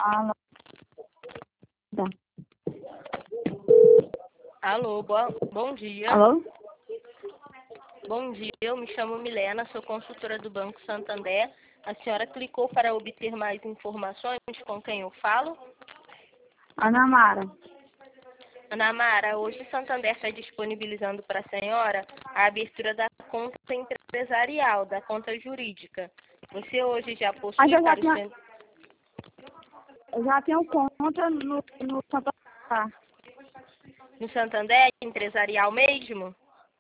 Alô? Tá. Alô, bom dia. Alô? Bom dia, eu me chamo Milena, sou consultora do Banco Santander. A senhora clicou para obter mais informações com quem eu falo? Ana Mara. Ana Mara, hoje o Santander está disponibilizando para a senhora a abertura da conta empresarial, da conta jurídica. Você hoje já Mas possui para o seu... eu já tenho conta no Santander. no Santander empresarial mesmo?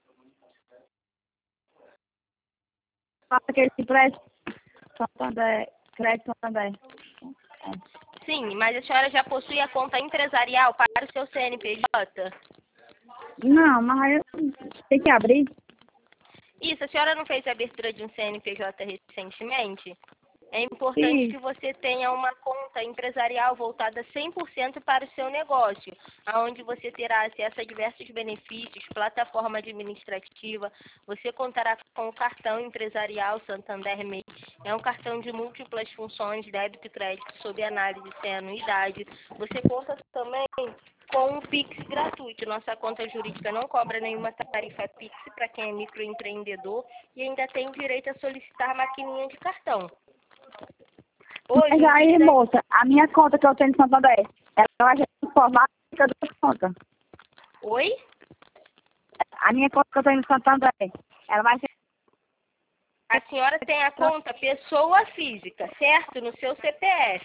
Faça aquele crédito Santander. Crédito Santander. Sim, mas a senhora já possui a conta empresarial para o seu CNPJ? Não, mas aí tem que abrir. Isso, a senhora não fez a abertura de um CNPJ recentemente? É importante Sim. que você tenha uma conta empresarial voltada 100% para o seu negócio, onde você terá acesso a diversos benefícios, plataforma administrativa, você contará com o cartão empresarial Santander MEI. É um cartão de múltiplas funções, débito e crédito, sob análise sem anuidade. Você conta também com um Pix gratuito. Nossa conta jurídica não cobra nenhuma tarifa Pix para quem é microempreendedor e ainda tem direito a solicitar maquininha de cartão. Hoje, Mas aí, moça, a minha conta que eu tenho no Santander, ela vai ser transformada em duas contas. Oi? A minha conta que eu tenho no Santander, ela vai ser... A senhora tem a conta pessoa física, certo? No seu CPF.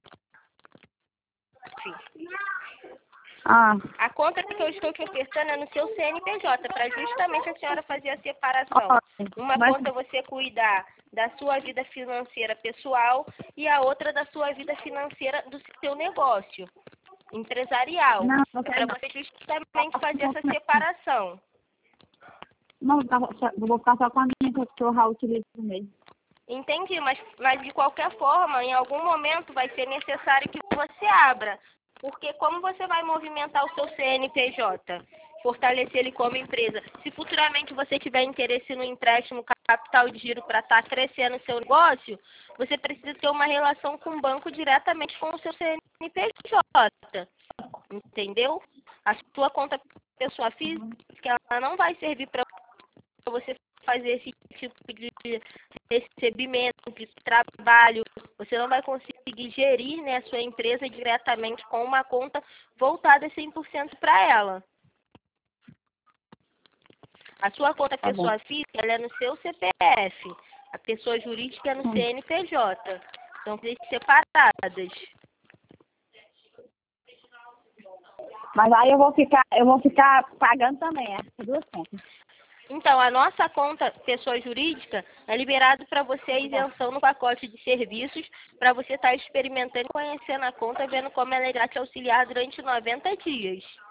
Ah, A conta que eu estou te ofertando é no seu CNPJ, para justamente a senhora fazer a separação. Uma mas conta você cuidar da sua vida financeira pessoal e a outra da sua vida financeira do seu negócio empresarial. não, não Para quero não. você justamente fazer essa separação. Não, vou ficar só com a minha que eu já utilizo mesmo. Entendi, mas de qualquer forma, em algum momento vai ser necessário que você abra. Porque como você vai movimentar o seu CNPJ? Fortalecer ele como empresa. Se futuramente você tiver interesse no empréstimo capital de giro para estar crescendo o seu negócio, você precisa ter uma relação com o banco diretamente com o seu CNPJ. Entendeu? A sua conta pessoa física, ela não vai servir para você fazer esse tipo de recebimento, de trabalho. Você não vai conseguir gerir, né, a sua empresa diretamente com uma conta voltada 100% para ela. A sua conta Tá bom. pessoa física, ela é no seu CPF. A pessoa jurídica é no CNPJ. São coisas separadas. Mas aí eu vou ficar pagando também, as duas contas. Então, a nossa conta pessoa jurídica é liberado para você a isenção no pacote de serviços, para você estar experimentando, conhecendo a conta, vendo como ela irá te auxiliar durante 90 dias.